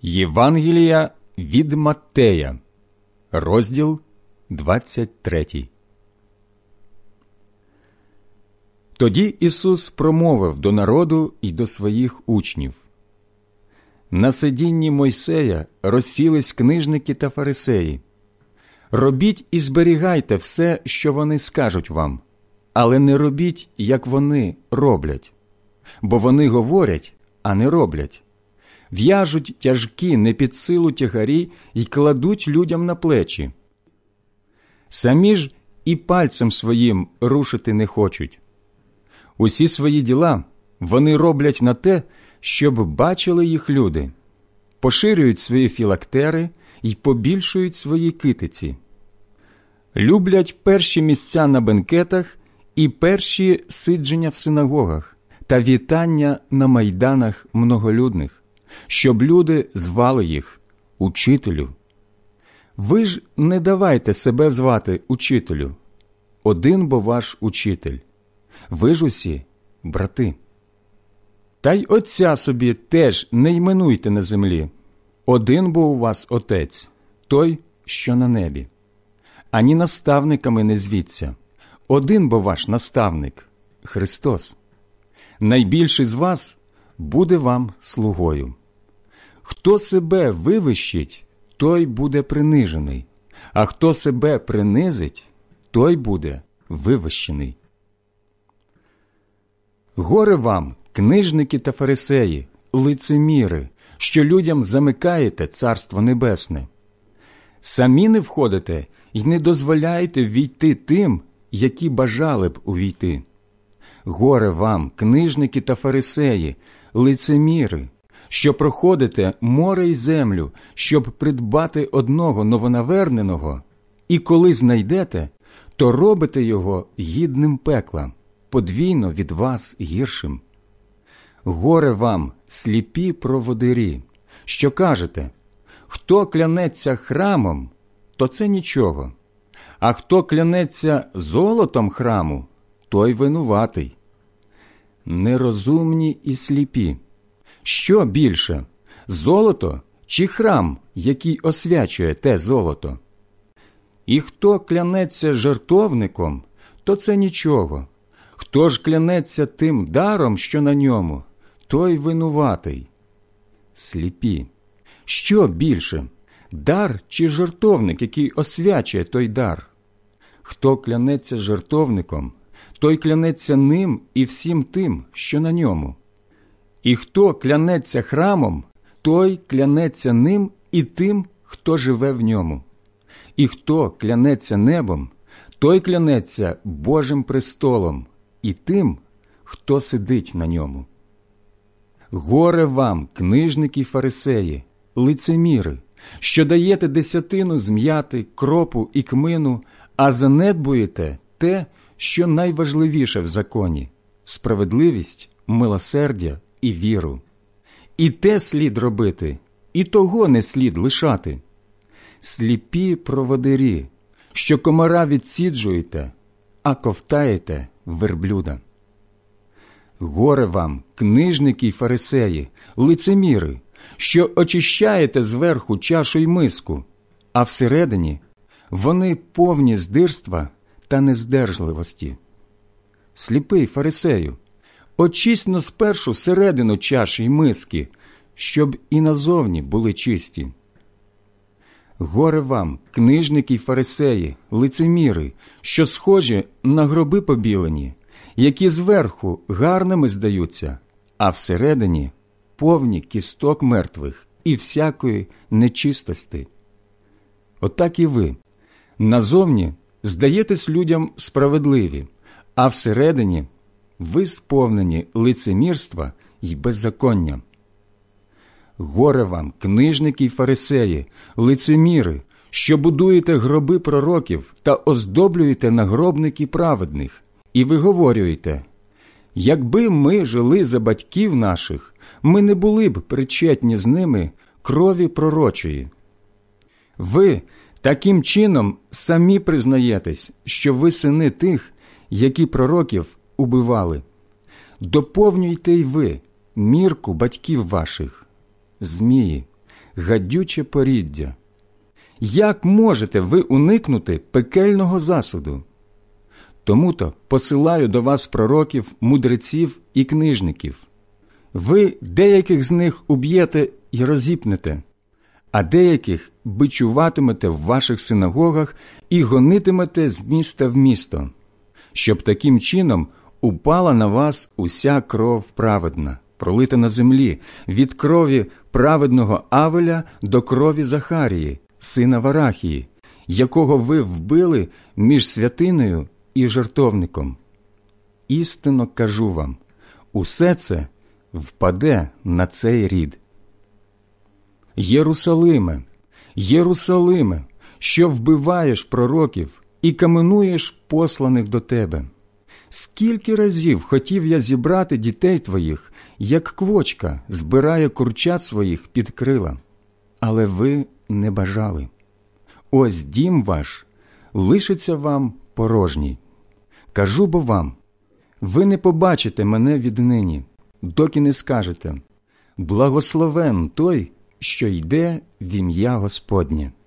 Євангелія від Маттея, розділ 23. Тоді Ісус промовив до народу й до своїх учнів: «На сидінні Мойсея розсілись книжники та фарисеї. Робіть і зберігайте все, що вони скажуть вам, але не робіть, як вони роблять. Бо вони говорять, а не роблять. В'яжуть тяжкі не під силу тягарі й кладуть людям на плечі. Самі ж і пальцем своїм рушити не хочуть. Усі свої діла вони роблять на те, щоб бачили їх люди. Поширюють свої філактери й побільшують свої китиці. Люблять перші місця на бенкетах і перші сидження в синагогах та вітання на майданах многолюдних, щоб люди звали їх «Учителю». Ви ж не давайте себе звати «Учителю». Один бо ваш Учитель. Ви ж усі брати. Та й Отця собі теж не йменуйте на землі. Один бо у вас Отець, той, що на небі. Ані наставниками не звіться. Один бо ваш наставник – Христос. Найбільший з вас буде вам слугою. Хто себе вивищить, той буде принижений, а хто себе принизить, той буде вивищений. Горе вам, книжники та фарисеї, лицеміри, що людям замикаєте Царство Небесне. Самі не входите й не дозволяєте війти тим, які бажали б увійти. Горе вам, книжники та фарисеї, лицеміри, що проходите море й землю, щоб придбати одного новонаверненого, і коли знайдете, то робите його гідним пекла, подвійно від вас гіршим. Горе вам, сліпі проводирі, що кажете: хто клянеться храмом, то це нічого, а хто клянеться золотом храму, той винуватий. Нерозумні і сліпі. Що більше, золото чи храм, який освячує те золото? І хто клянеться жертовником, то це нічого. Хто ж клянеться тим даром, що на ньому, той винуватий. Сліпі. Що більше, дар чи жертовник, який освячує той дар? Хто клянеться жертовником, той клянеться ним і всім тим, що на ньому. І хто клянеться храмом, той клянеться ним і тим, хто живе в ньому. І хто клянеться небом, той клянеться Божим престолом і тим, хто сидить на ньому. Горе вам, книжники й фарисеї, лицеміри, що даєте десятину з м'яти, кропу і кмину, а занедбуєте те, що найважливіше в законі – справедливість, милосердя і віру. І те слід робити, і того не слід лишати. Сліпі проводирі, що комара відсіджуєте, а ковтаєте верблюда. Горе вам, книжники й фарисеї, лицеміри, що очищаєте зверху чашу й миску, а всередині вони повні здирства та нездержливості. Сліпий фарисею, очисть-но спершу середину чаші й миски, щоб і назовні були чисті. Горе вам, книжники й фарисеї, лицеміри, що схожі на гроби побілені, які зверху гарними здаються, а всередині повні кісток мертвих і всякої нечистости. Отак і ви, назовні здаєтесь людям справедливі, а всередині ви сповнені лицемірства й беззаконня. Горе вам, книжники й фарисеї, лицеміри, що будуєте гроби пророків та оздоблюєте нагробники праведних, і виговорюєте: якби ми жили за батьків наших, ми не були б причетні з ними крові пророчої. Ви таким чином самі признаєтесь, що ви сини тих, які пророків убивали. Доповнюйте й ви мірку батьків ваших. Змії, гадюче поріддя. Як можете ви уникнути пекельного засуду? Тому-то посилаю до вас пророків, мудреців і книжників. Ви деяких з них уб'єте і розіпнете, а деяких бичуватимете в ваших синагогах і гонитимете з міста в місто, щоб таким чином упала на вас уся кров праведна, пролита на землі, від крові праведного Авеля до крові Захарії, сина Варахії, якого ви вбили між святиною і жертовником. Істинно кажу вам, усе це впаде на цей рід. Єрусалиме, Єрусалиме, що вбиваєш пророків і каменуєш посланих до тебе! Скільки разів хотів я зібрати дітей твоїх, як квочка збирає курчат своїх під крила, але ви не бажали. Ось дім ваш лишиться вам порожній. Кажу бо вам, ви не побачите мене віднині, доки не скажете: благословен той, що йде в ім'я Господнє.